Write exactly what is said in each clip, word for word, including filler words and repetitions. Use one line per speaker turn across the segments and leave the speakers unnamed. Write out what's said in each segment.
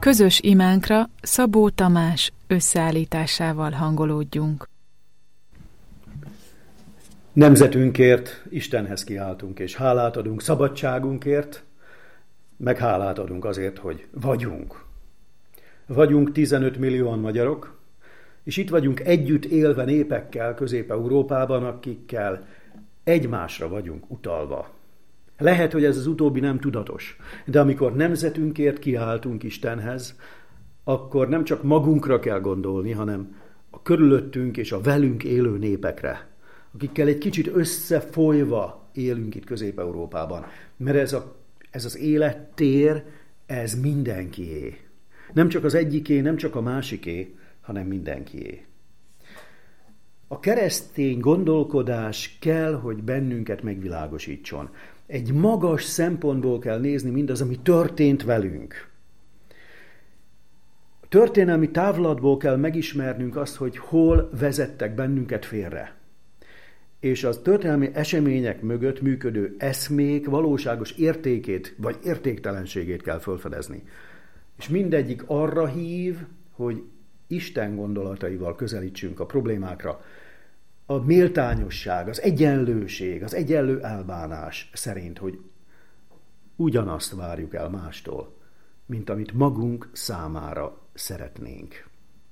Közös imánkra Szabó Tamás összeállításával hangolódjunk.
Nemzetünkért Istenhez kiáltunk, és hálát adunk szabadságunkért, meg hálát adunk azért, hogy vagyunk. Vagyunk tizenöt millióan magyarok, és itt vagyunk együtt élve népekkel Közép-Európában, akikkel egymásra vagyunk utalva. Lehet, hogy ez az utóbbi nem tudatos, de amikor nemzetünkért kiáltunk Istenhez, akkor nem csak magunkra kell gondolni, hanem a körülöttünk és a velünk élő népekre, akikkel egy kicsit összefolyva élünk itt Közép-Európában. Mert ez, a, ez az élettér, ez mindenkié. Nem csak az egyiké, nem csak a másiké, hanem mindenkié. A keresztény gondolkodás kell, hogy bennünket megvilágosítson. Egy magas szempontból kell nézni mindaz, ami történt velünk. A történelmi távlatból kell megismernünk azt, hogy hol vezettek bennünket félre. És az történelmi események mögött működő eszmék valóságos értékét vagy értéktelenségét kell felfedezni. És mindegyik arra hív, hogy Isten gondolataival közelítsünk a problémákra. A méltányosság, az egyenlőség, az egyenlő elbánás szerint, hogy ugyanazt várjuk el mástól, mint amit magunk számára szeretnénk.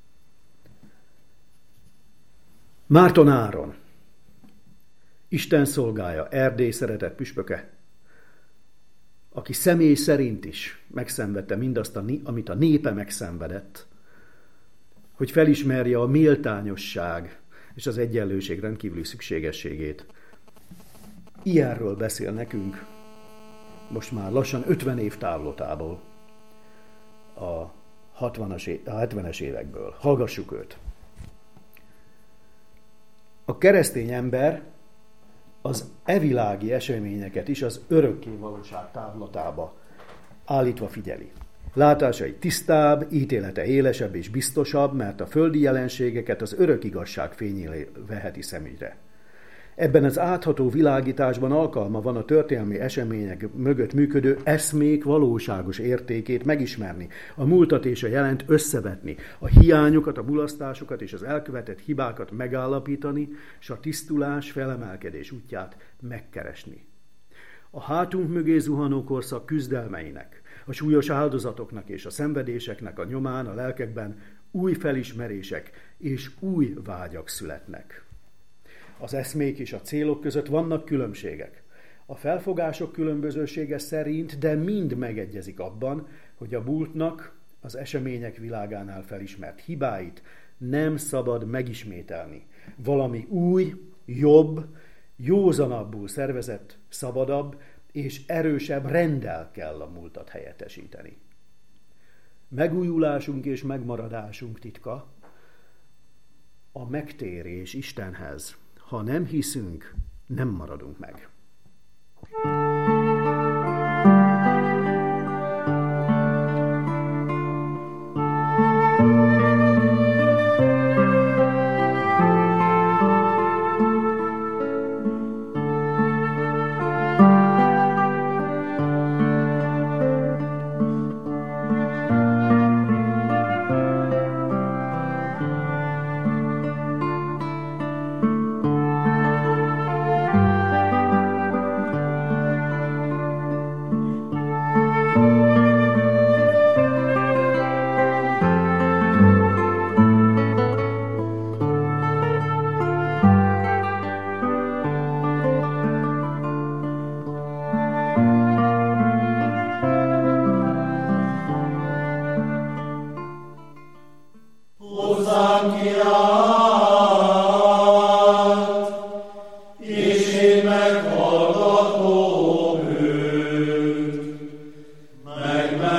Márton Áron, Isten szolgája, Erdély szeretett püspöke, aki személy szerint is megszenvedte mindazt, amit a népe megszenvedett, hogy felismerje a méltányosság és az egyenlőség rendkívüli szükségességét. Ilyenről beszél nekünk most már lassan ötven év távlatából, a hatvanas, a hetvenes évekből. Hallgassuk őt! A keresztény ember az evilági eseményeket is az örökké valóság távlatába állítva figyeli. Látásai tisztább, ítélete élesebb és biztosabb, mert a földi jelenségeket az örök igazság fényére veheti szemügyre. Ebben az átható világításban alkalma van a történelmi események mögött működő eszmék valóságos értékét megismerni, a múltat és a jelent összevetni, a hiányokat, a mulasztásokat és az elkövetett hibákat megállapítani, és a tisztulás, felemelkedés útját megkeresni. A hátunk mögé zuhanó korszak küzdelmeinek, a súlyos áldozatoknak és a szenvedéseknek a nyomán a lelkekben új felismerések és új vágyak születnek. Az eszmék és a célok között vannak különbségek. A felfogások különbözősége szerint, de mind megegyezik abban, hogy a múltnak, az események világánál felismert hibáit nem szabad megismételni. Valami új, jobb, józanabbul szervezett, szabadabb és erősebb renddel kell a múltat helyettesíteni. Megújulásunk és megmaradásunk titka a megtérés Istenhez. Ha nem hiszünk, nem maradunk meg.
Meg